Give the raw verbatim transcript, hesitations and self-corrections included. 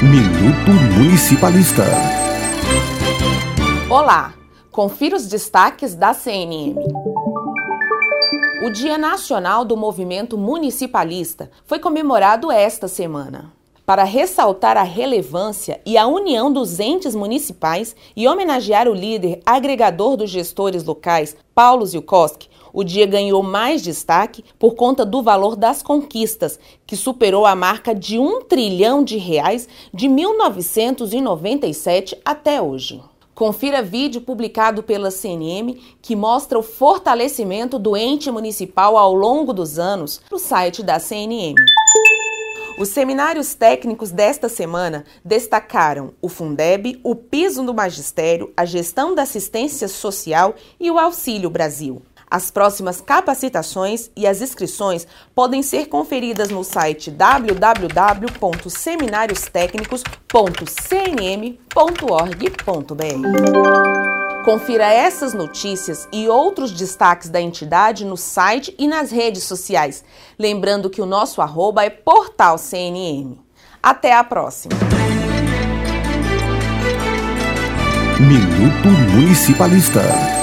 Minuto Municipalista. Olá, confira os destaques da C N M. O Dia Nacional do Movimento Municipalista foi comemorado esta semana. Para ressaltar a relevância e a união dos entes municipais e homenagear o líder agregador dos gestores locais, Paulo Zielkowski, o dia ganhou mais destaque por conta do valor das conquistas, que superou a marca de um trilhão de reais de mil novecentos e noventa e sete até hoje. Confira vídeo publicado pela C N M que mostra o fortalecimento do ente municipal ao longo dos anos no site da C N M. Os seminários técnicos desta semana destacaram o Fundeb, o piso do magistério, a gestão da assistência social e o Auxílio Brasil. As próximas capacitações e as inscrições podem ser conferidas no site w w w ponto seminariostecnicos ponto c n m ponto org ponto b r. Confira essas notícias e outros destaques da entidade no site e nas redes sociais. Lembrando que o nosso arroba é Portal C N M. Até a próxima! Minuto Municipalista.